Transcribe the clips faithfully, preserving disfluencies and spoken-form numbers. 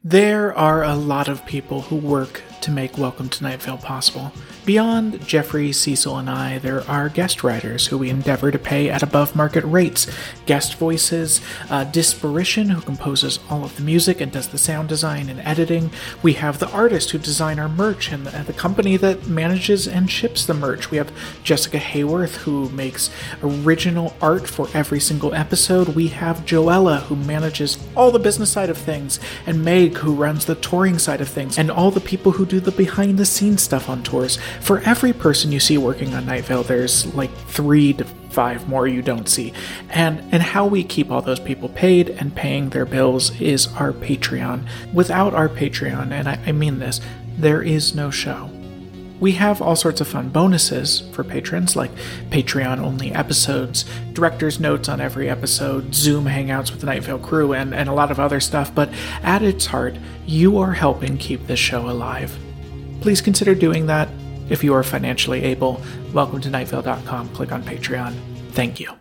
There are a lot of people who work to make Welcome to Night Vale possible. Beyond Jeffrey, Cecil, and I, there are guest writers who we endeavor to pay at above-market rates. Guest voices, uh, Disparition, who composes all of the music and does the sound design and editing. We have the artist who design our merch and the, and the company that manages and ships the merch. We have Jessica Hayworth, who makes original art for every single episode. We have Joella, who manages all the business side of things, and Meg, who runs the touring side of things, and all the people who do the behind-the-scenes stuff on tours. For every person you see working on Night Vale, there's like three to five more you don't see. And and how we keep all those people paid and paying their bills is our Patreon. Without our Patreon, and I, I mean this, there is no show. We have all sorts of fun bonuses for patrons, like Patreon-only episodes, director's notes on every episode, Zoom hangouts with the Night Vale crew, and, and a lot of other stuff, but at its heart, you are helping keep this show alive. Please consider doing that if you are financially able. Welcome to night vale dot com. Click on Patreon. Thank you.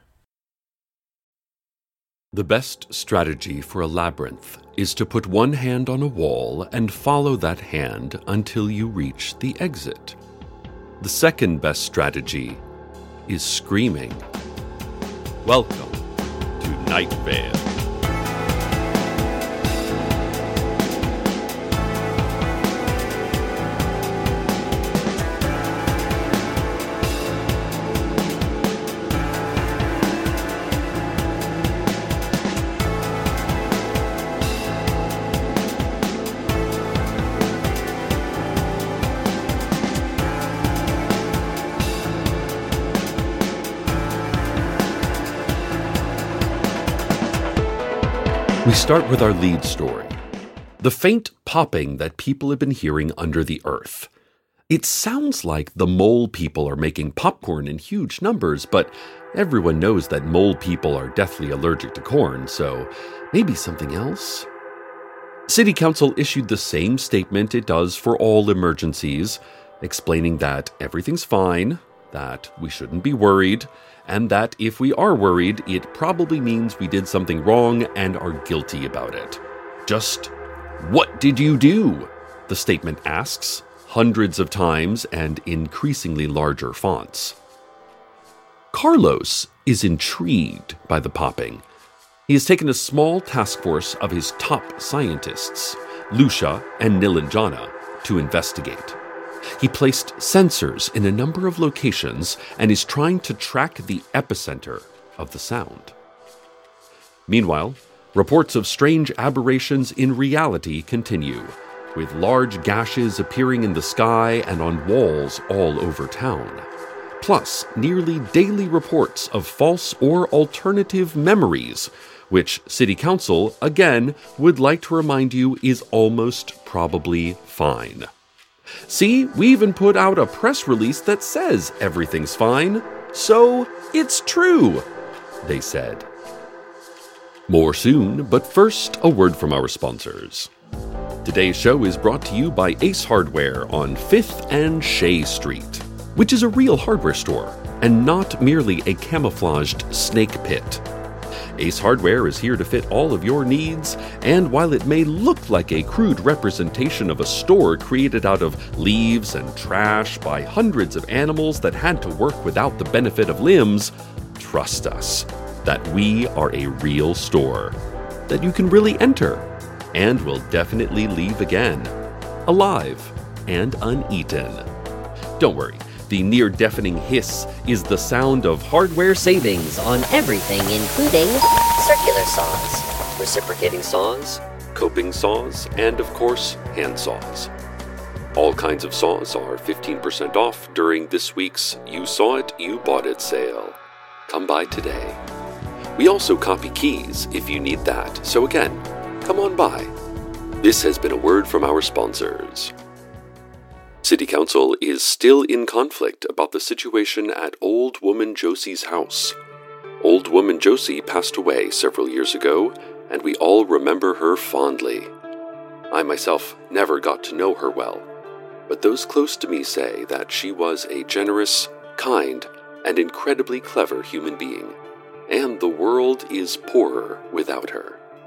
The best strategy for a labyrinth is to put one hand on a wall and follow that hand until you reach the exit. The second best strategy is screaming. Welcome to Night Vale. We start with our lead story, the faint popping that people have been hearing under the earth. It sounds like the mole people are making popcorn in huge numbers, but everyone knows that mole people are deathly allergic to corn, so maybe something else? City Council issued the same statement it does for all emergencies, explaining that everything's fine, that we shouldn't be worried, and that if we are worried, it probably means we did something wrong and are guilty about it. Just, what did you do? The statement asks, hundreds of times and increasingly larger fonts. Carlos is intrigued by the popping. He has taken a small task force of his top scientists, Lucia and Nilanjana, to investigate. He placed sensors in a number of locations and is trying to track the epicenter of the sound. Meanwhile, reports of strange aberrations in reality continue, with large gashes appearing in the sky and on walls all over town. Plus, nearly daily reports of false or alternative memories, which City Council, again, would like to remind you is almost probably fine. See, we even put out a press release that says everything's fine, so it's true, they said. More soon, but first, a word from our sponsors. Today's show is brought to you by Ace Hardware on fifth and Shea Street, which is a real hardware store and not merely a camouflaged snake pit. Ace Hardware is here to fit all of your needs, and while it may look like a crude representation of a store created out of leaves and trash by hundreds of animals that had to work without the benefit of limbs, trust us that we are a real store that you can really enter and will definitely leave again, alive and uneaten. Don't worry. The near-deafening hiss is the sound of hardware savings on everything, including circular saws, reciprocating saws, coping saws, and of course, hand saws. All kinds of saws are fifteen percent off during this week's You Saw It, You Bought It sale. Come by today. We also copy keys if you need that, so again, come on by. This has been a word from our sponsors. City Council is still in conflict about the situation at Old Woman Josie's house. Old Woman Josie passed away several years ago, and we all remember her fondly. I myself never got to know her well, but those close to me say that she was a generous, kind, and incredibly clever human being, and the world is poorer without her.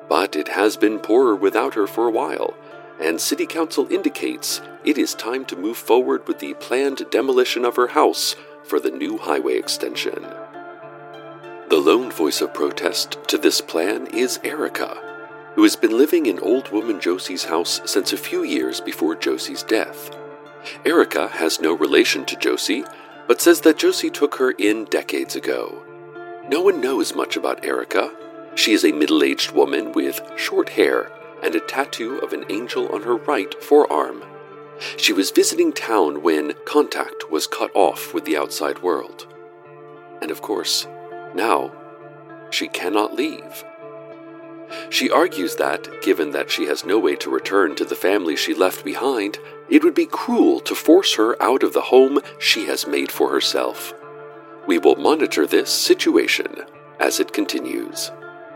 But it has been poorer without her for a while, and City Council indicates it is time to move forward with the planned demolition of her house for the new highway extension. The lone voice of protest to this plan is Erica, who has been living in old woman Josie's house since a few years before Josie's death. Erica has no relation to Josie, but says that Josie took her in decades ago. No one knows much about Erica. She is a middle-aged woman with short hair and a tattoo of an angel on her right forearm. She was visiting town when contact was cut off with the outside world. And of course, now, she cannot leave. She argues that, given that she has no way to return to the family she left behind, it would be cruel to force her out of the home she has made for herself. We will monitor this situation as it continues.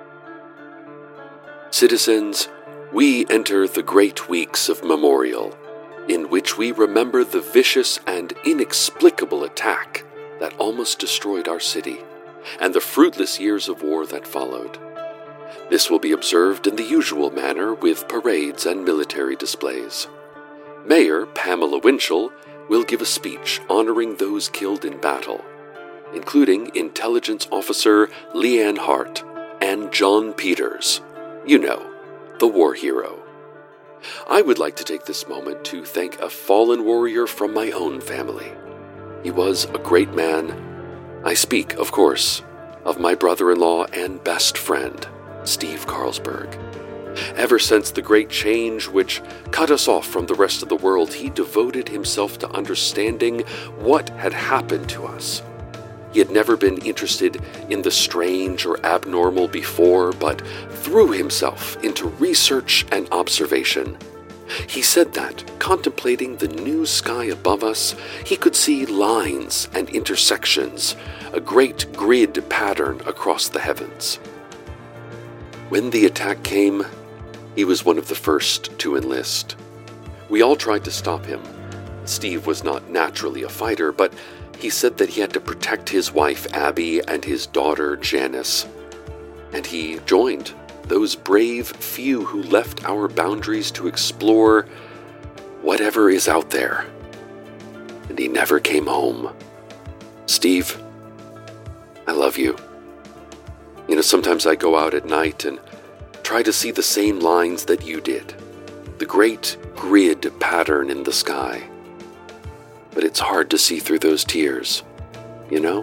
Citizens, we enter the great weeks of Memorial, in which we remember the vicious and inexplicable attack that almost destroyed our city, and the fruitless years of war that followed. This will be observed in the usual manner with parades and military displays. Mayor Pamela Winchell will give a speech honoring those killed in battle, including Intelligence Officer Leanne Hart and John Peters, you know, the war hero. I would like to take this moment to thank a fallen warrior from my own family. He was a great man. I speak, of course, of my brother-in-law and best friend, Steve Carlsberg. Ever since the great change which cut us off from the rest of the world, he devoted himself to understanding what had happened to us. He had never been interested in the strange or abnormal before, but threw himself into research and observation. He said that, contemplating the new sky above us, he could see lines and intersections, a great grid pattern across the heavens. When the attack came, he was one of the first to enlist. We all tried to stop him. Steve was not naturally a fighter, but he said that he had to protect his wife Abby and his daughter Janice. And he joined those brave few who left our boundaries to explore whatever is out there. And he never came home. Steve, I love you. You know, sometimes I go out at night and try to see the same lines that you did, the great grid pattern in the sky. But it's hard to see through those tears, you know?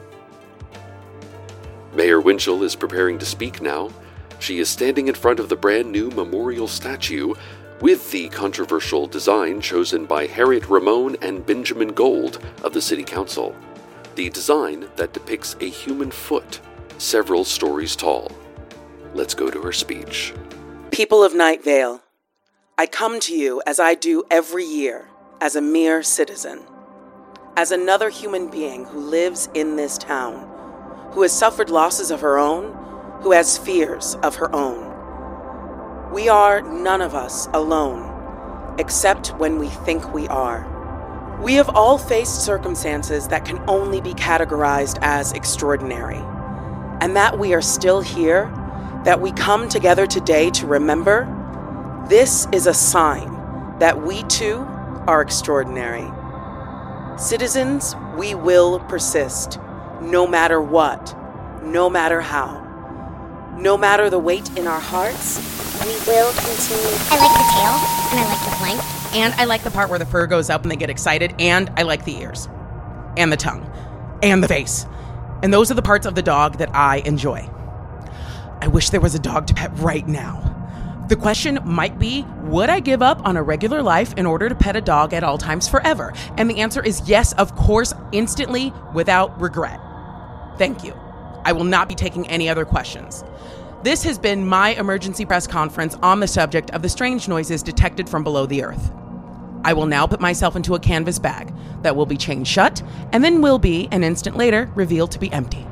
Mayor Winchell is preparing to speak now. She is standing in front of the brand new memorial statue with the controversial design chosen by Harriet Ramone and Benjamin Gold of the City Council. The design that depicts a human foot several stories tall. Let's go to her speech. People of Night Vale, I come to you as I do every year, as a mere citizen, as another human being who lives in this town, who has suffered losses of her own, who has fears of her own. We are none of us alone, except when we think we are. We have all faced circumstances that can only be categorized as extraordinary. And that we are still here, that we come together today to remember, this is a sign that we too are extraordinary. Citizens, we will persist, no matter what, no matter how. No matter the weight in our hearts, we will continue. I like the tail, and I like the flank. And I like the part where the fur goes up and they get excited, and I like the ears, and the tongue, and the face. And those are the parts of the dog that I enjoy. I wish there was a dog to pet right now. The question might be, would I give up on a regular life in order to pet a dog at all times forever? And the answer is yes, of course, instantly, without regret. Thank you. I will not be taking any other questions. This has been my emergency press conference on the subject of the strange noises detected from below the earth. I will now put myself into a canvas bag that will be chained shut and then will be, an instant later, revealed to be empty.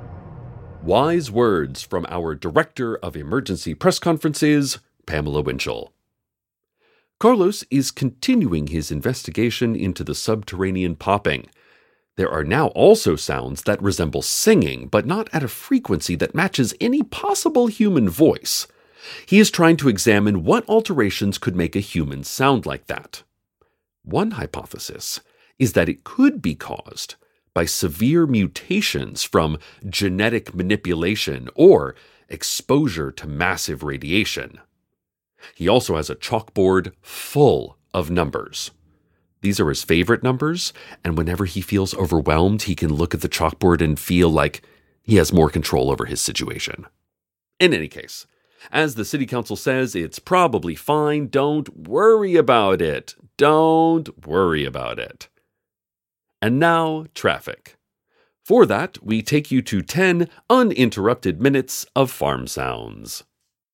Wise words from our Director of Emergency Press Conferences, Pamela Winchell. Carlos is continuing his investigation into the subterranean popping. There are now also sounds that resemble singing, but not at a frequency that matches any possible human voice. He is trying to examine what alterations could make a human sound like that. One hypothesis is that it could be caused by severe mutations from genetic manipulation or exposure to massive radiation. He also has a chalkboard full of numbers. These are his favorite numbers, and whenever he feels overwhelmed, he can look at the chalkboard and feel like he has more control over his situation. In any case, as the city council says, it's probably fine. Don't worry about it. Don't worry about it. And now, traffic. For that, we take you to ten uninterrupted minutes of farm sounds.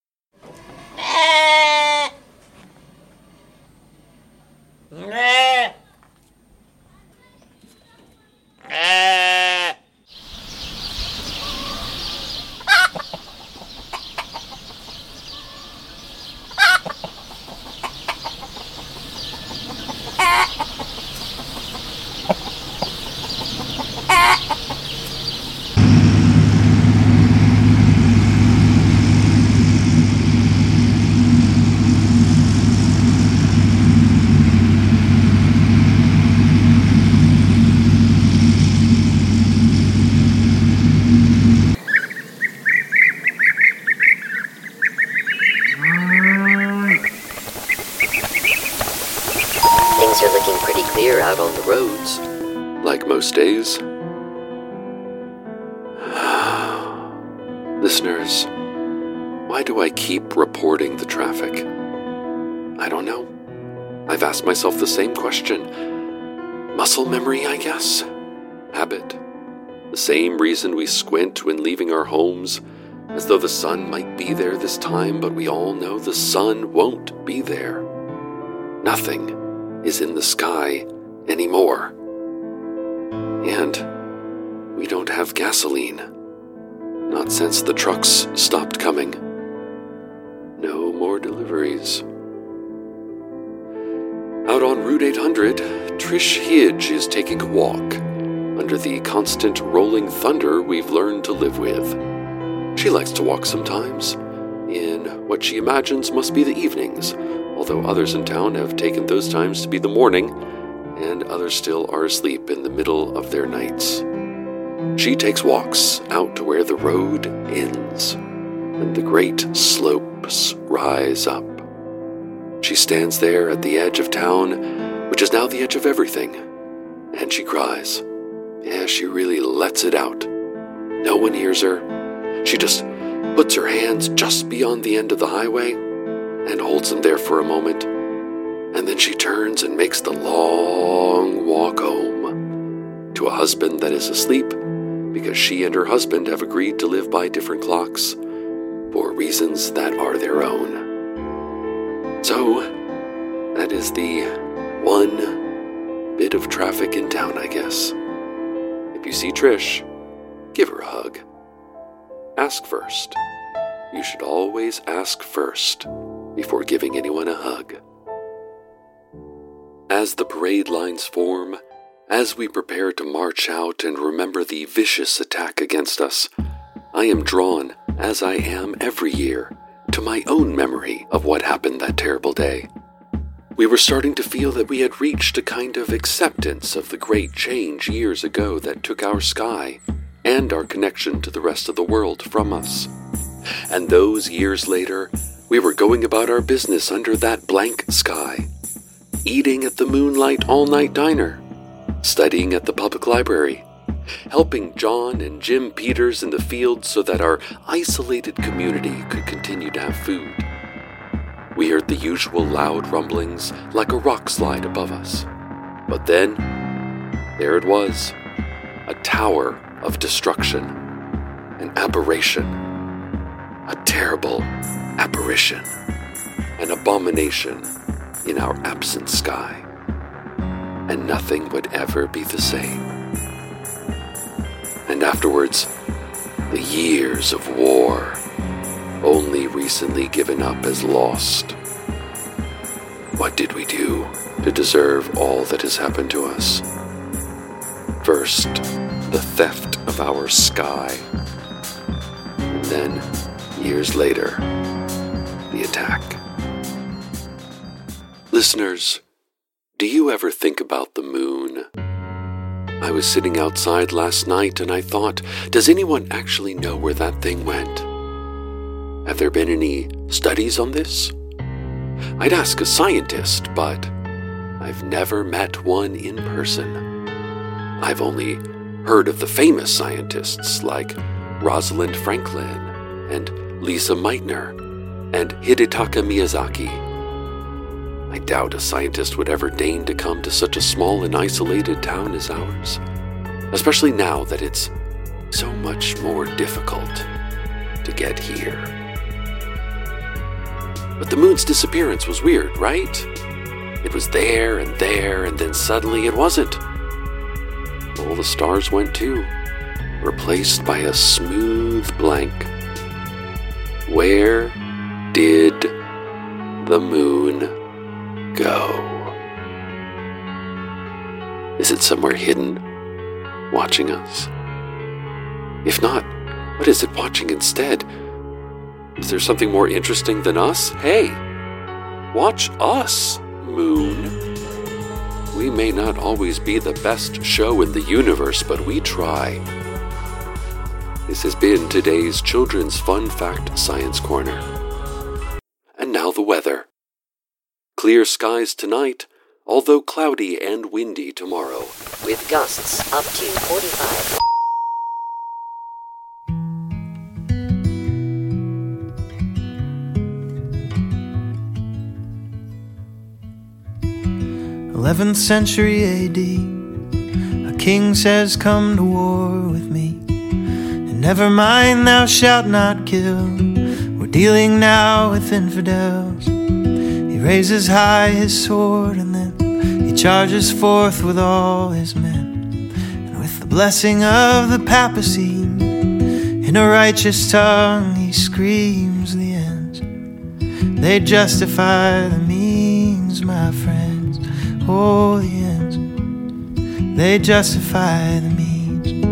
Things are looking pretty clear out on the roads. Like most days. Listeners, why do I keep reporting the traffic? I don't know. I've asked myself the same question. Muscle memory, I guess? Habit. The same reason we squint when leaving our homes, as though the sun might be there this time, but we all know the sun won't be there. Nothing is in the sky anymore. And we don't have gasoline. Not since the trucks stopped coming. No more deliveries. Out on Route eight hundred, Trish Hidge is taking a walk under the constant rolling thunder we've learned to live with. She likes to walk sometimes, in what she imagines must be the evenings, although others in town have taken those times to be the morning, and others still are asleep in the middle of their nights. She takes walks out to where the road ends, and the great slopes rise up. She stands there at the edge of town, which is now the edge of everything, and she cries. Yeah, she really lets it out. No one hears her. She just puts her hands just beyond the end of the highway and holds them there for a moment, and then she turns and makes the long walk home to a husband that is asleep because she and her husband have agreed to live by different clocks for reasons that are their own. So, that is the one bit of traffic in town, I guess. If you see Trish, give her a hug. Ask first. You should always ask first before giving anyone a hug. As the parade lines form, as we prepare to march out and remember the vicious attack against us, I am drawn, as I am every year, to my own memory of what happened that terrible day. We were starting to feel that we had reached a kind of acceptance of the great change years ago that took our sky and our connection to the rest of the world from us. And those years later, we were going about our business under that blank sky, eating at the Moonlight All-Night Diner, studying at the public library, helping John and Jim Peters in the field so that our isolated community could continue to have food. We heard the usual loud rumblings like a rock slide above us. But then, there it was, a tower of destruction, an aberration, a terrible apparition, an abomination in our absent sky, and nothing would ever be the same. And afterwards, the years of war, only recently given up as lost. What did we do to deserve all that has happened to us? First, the theft of our sky. And then, years later, the attack. Listeners, do you ever think about the moon? I was sitting outside last night and I thought, does anyone actually know where that thing went? Have there been any studies on this? I'd ask a scientist, but I've never met one in person. I've only heard of the famous scientists like Rosalind Franklin and Lisa Meitner and Hidetaka Miyazaki. I doubt a scientist would ever deign to come to such a small and isolated town as ours, especially now that it's so much more difficult to get here. But the moon's disappearance was weird, right? It was there and there, and then suddenly it wasn't. All the stars went too, replaced by a smooth blank. Where did the moon go? Is it somewhere hidden, watching us? If not, what is it watching instead? Is there something more interesting than us? Hey, watch us, moon. We may not always be the best show in the universe, but we try. This has been today's Children's Fun Fact Science Corner. And now the weather. Clear skies tonight, although cloudy and windy tomorrow. With gusts up to forty-five. eleventh century A D, a king says, come to war with me. And never mind, thou shalt not kill. We're dealing now with infidels. He raises high his sword and then he charges forth with all his men. And with the blessing of the papacy, in a righteous tongue he screams the ends. They justify the means, my friends. Oh, the ends. They justify the means.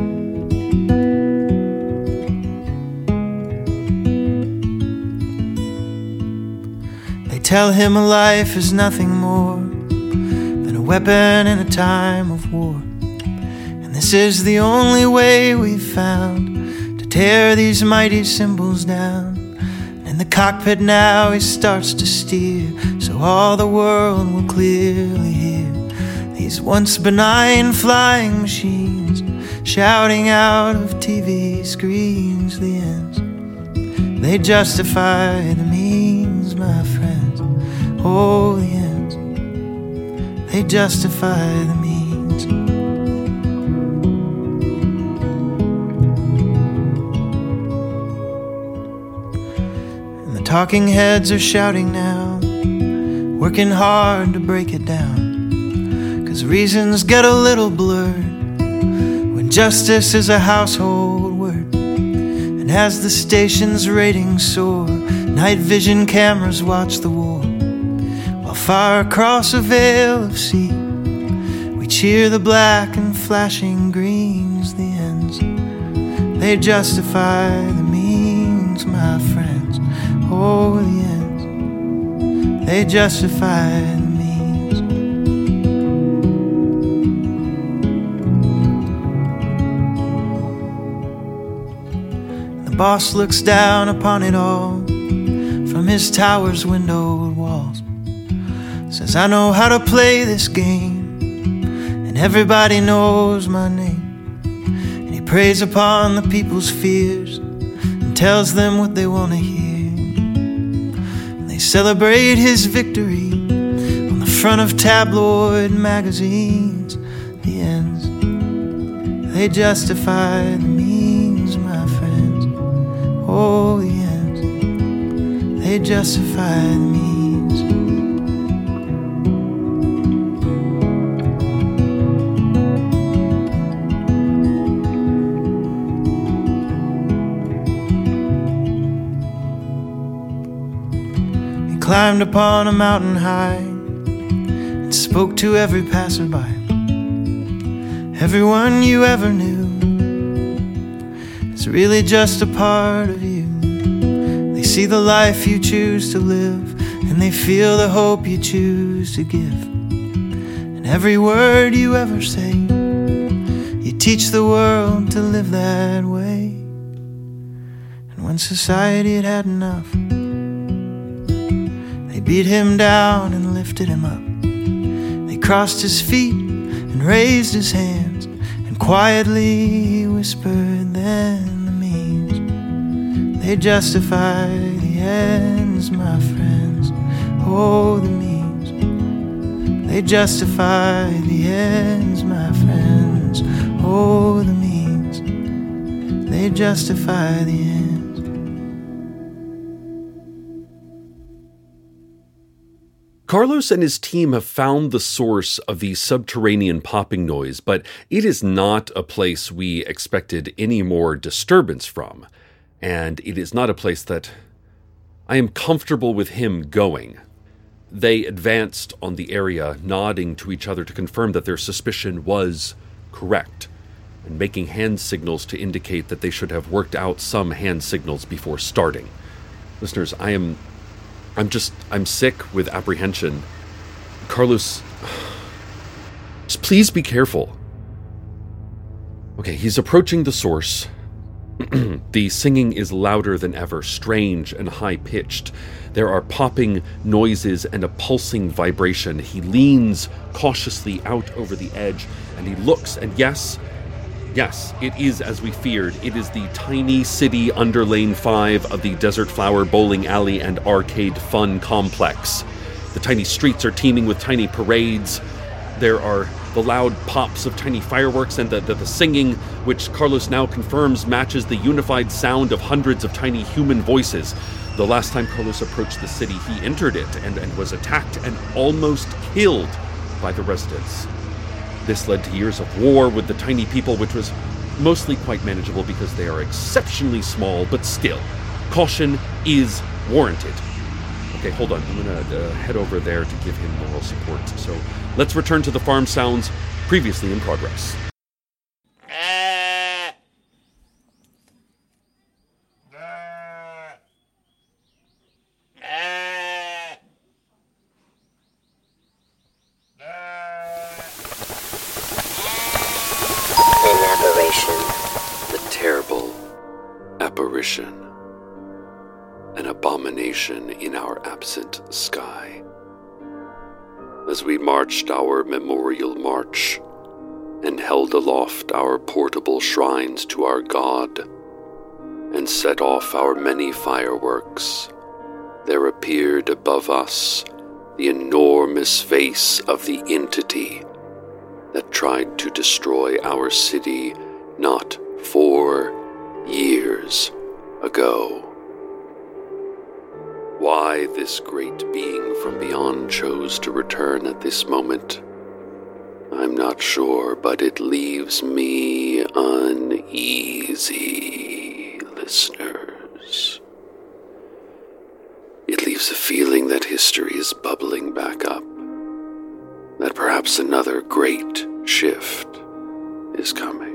They tell him a life is nothing more than a weapon in a time of war. And this is the only way we've found to tear these mighty symbols down. In the cockpit now he starts to steer, so all the world will clearly hear these once benign flying machines shouting out of T V screens the ends. They justify the means, my friends. Oh, the ends. They justify the means. And the talking heads are shouting now, working hard to break it down, 'cause reasons get a little blurred when justice is a household word. And as the station's ratings soar, night vision cameras watch the war, while far across a veil of sea we cheer the black and flashing greens, the ends. They justify the means, my friends. Oh, the ends. They justify the means. The boss looks down upon it all from his tower's windowed walls. Says, I know how to play this game, and everybody knows my name. And he preys upon the people's fears and tells them what they want to hear. They celebrate his victory on the front of tabloid magazines, the ends. They justify the means, my friends. Oh, the ends. They justify the means. Climbed upon a mountain high and spoke to every passerby, everyone you ever knew. It's really just a part of you. They see the life you choose to live, and they feel the hope you choose to give. And every word you ever say, you teach the world to live that way. And when society had had enough, they beat him down and lifted him up. They crossed his feet and raised his hands, and quietly he whispered, then the means, they justify the ends, my friends. Oh, the means, they justify the ends, my friends. Oh, the means, they justify the ends. Carlos and his team have found the source of the subterranean popping noise, but it is not a place we expected any more disturbance from, and it is not a place that I am comfortable with him going. They advanced on the area, nodding to each other to confirm that their suspicion was correct, and making hand signals to indicate that they should have worked out some hand signals before starting. Listeners, I am... I'm just, I'm sick with apprehension. Carlos, just please be careful. Okay, he's approaching the source. The singing is louder than ever, strange and high-pitched. There are popping noises and a pulsing vibration. He leans cautiously out over the edge, and he looks, and yes, yes, it is as we feared. It is the tiny city under Lane five of the Desert Flower Bowling Alley and Arcade Fun Complex. The tiny streets are teeming with tiny parades. There are the loud pops of tiny fireworks, and the, the, the singing, which Carlos now confirms matches the unified sound of hundreds of tiny human voices. The last time Carlos approached the city, he entered it and, and was attacked and almost killed by the residents. This led to years of war with the tiny people, which was mostly quite manageable because they are exceptionally small, but still, caution is warranted. Okay, hold on. I'm going to uh, head over there to give him moral support. So let's return to the farm sounds previously in progress. An abomination in our absent sky. As we marched our memorial march and held aloft our portable shrines to our God and set off our many fireworks, there appeared above us the enormous face of the entity that tried to destroy our city not four years ago. Why this great being from beyond chose to return at this moment, I'm not sure, but it leaves me uneasy, listeners. It leaves a feeling that history is bubbling back up, that perhaps another great shift is coming.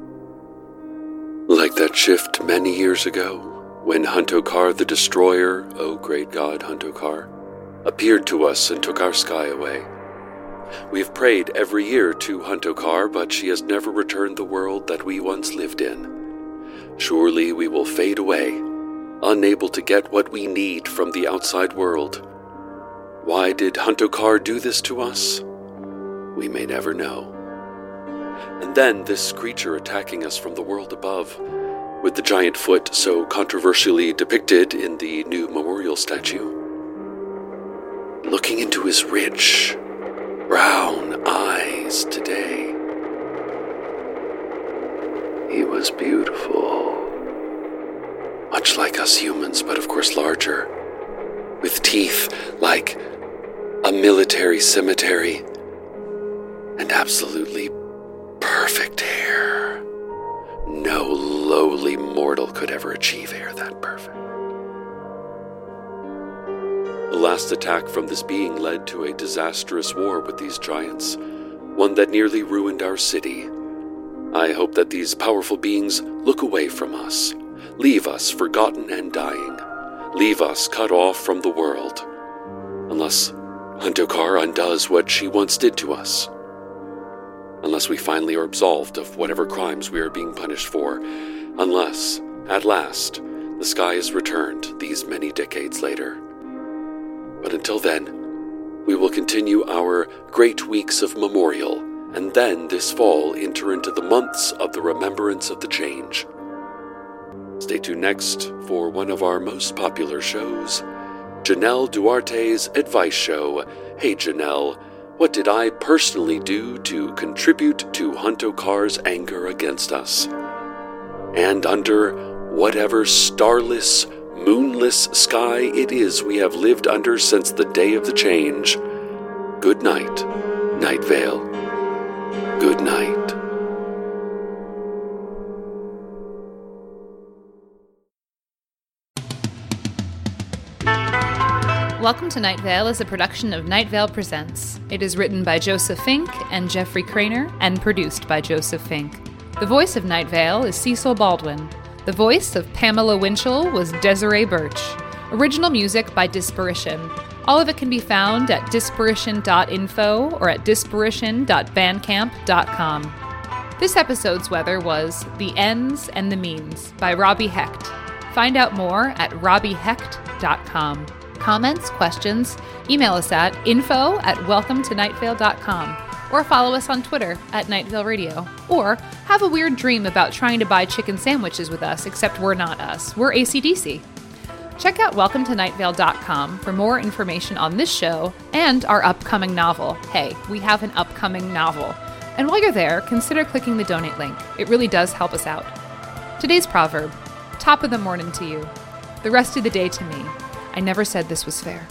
Like that shift many years ago, when Huntokar the Destroyer, oh great god Huntokar, appeared to us and took our sky away. We've prayed every year to Huntokar, but she has never returned the world that we once lived in. Surely we will fade away, unable to get what we need from the outside world. Why did Huntokar do this to us? We may never know. And then this creature attacking us from the world above, with the giant foot so controversially depicted in the new memorial statue. Looking into his rich, brown eyes today, he was beautiful. Much like us humans, but of course larger, with teeth like a military cemetery, and absolutely perfect hair. No lowly mortal could ever achieve hair that perfect. The last attack from this being led to a disastrous war with these giants, one that nearly ruined our city. I hope that these powerful beings look away from us, leave us forgotten and dying, leave us cut off from the world. Unless Huntokar undoes what she once did to us. Unless we finally are absolved of whatever crimes we are being punished for. Unless, at last, the sky is returned these many decades later. But until then, we will continue our great weeks of memorial, and then this fall enter into the months of the remembrance of the change. Stay tuned next for one of our most popular shows, Janelle Duarte's advice show, Hey Janelle, what did I personally do to contribute to Huntokar's anger against us? And under whatever starless, moonless sky it is we have lived under since the day of the change, good night, Night Vale. Good night. Welcome to Night Vale is a production of Night Vale Presents. It is written by Joseph Fink and Jeffrey Craner and produced by Joseph Fink. The voice of Night Vale is Cecil Baldwin. The voice of Pamela Winchell was Desiree Birch. Original music by Disparition. All of it can be found at disparition dot info or at disparition dot bandcamp dot com. This episode's weather was The Ends and the Means by Robbie Hecht. Find out more at robbie hecht dot com. Comments, questions, email us at info at welcome to night vale dot com or follow us on Twitter at Night Vale Radio. Or have a weird dream about trying to buy chicken sandwiches with us, except we're not us. We're A C D C. Check out welcome to night vale dot com for more information on this show and our upcoming novel. Hey, we have an upcoming novel. And while you're there, consider clicking the donate link. It really does help us out. Today's proverb, top of the morning to you, the rest of the day to me. I never said this was fair.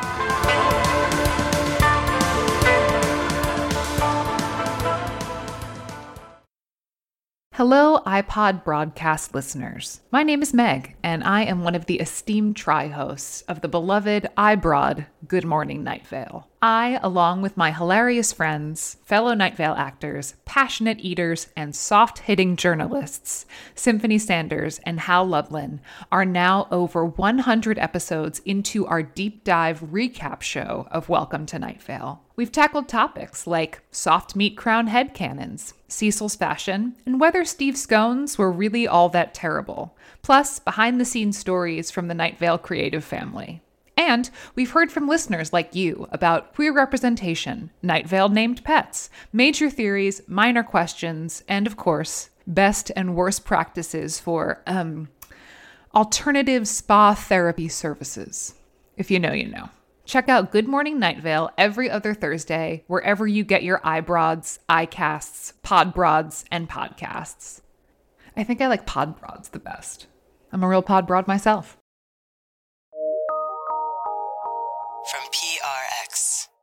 Hello, iPod broadcast listeners. My name is Meg, and I am one of the esteemed tri-hosts of the beloved iBroad Good Morning Night Vale. I, along with my hilarious friends, fellow Night Vale actors, passionate eaters, and soft-hitting journalists, Symphony Sanders and Hal Lublin, are now over one hundred episodes into our deep dive recap show of Welcome to Night Vale. We've tackled topics like soft meat crown headcanons, Cecil's fashion, and whether Steve scones were really all that terrible, plus behind-the-scenes stories from the Night Vale creative family. And we've heard from listeners like you about queer representation, Night Vale named pets, major theories, minor questions, and of course, best and worst practices for, um, alternative spa therapy services. If you know, you know. Check out Good Morning Night Vale every other Thursday, wherever you get your iBroads, iCasts, Podbroads, and podcasts. I think I like Podbroads the best. I'm a real Podbroad myself. From P R X.